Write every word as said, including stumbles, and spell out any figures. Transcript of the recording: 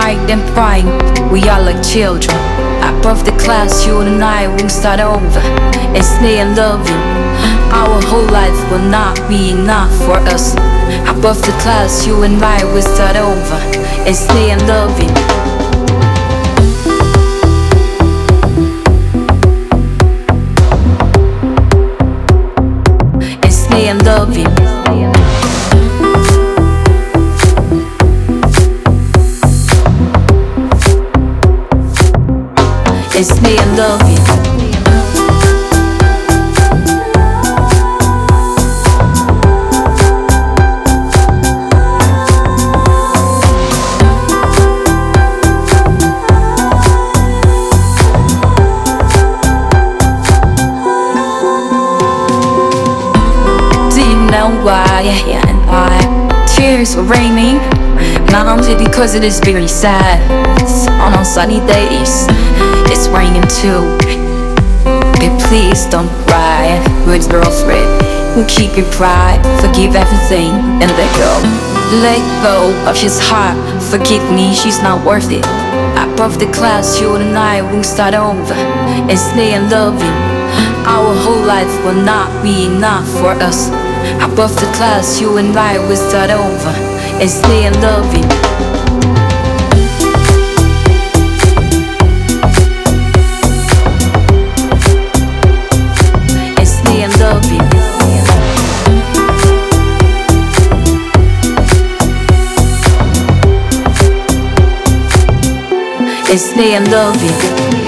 fight and pride, we are like children. Above the clouds, you and I will start over and stay and love you. Our whole life will not be enough for us. Above the clouds, you and I will start over and stay and love you. And stay and love you. And stay and love you. Why and why tears were raining? Not only because it is very sad. On all sunny days, it's raining too. But please don't cry. Good girlfriend, who keep your pride, forgive everything and let go. Let go of his heart. Forgive me, she's not worth it. Above the clouds, you and I will start over and stay and love you. Our whole life will not be enough for us. Above the clouds, you and I will start over and stay and love you. And stay and love you. And stay and love you.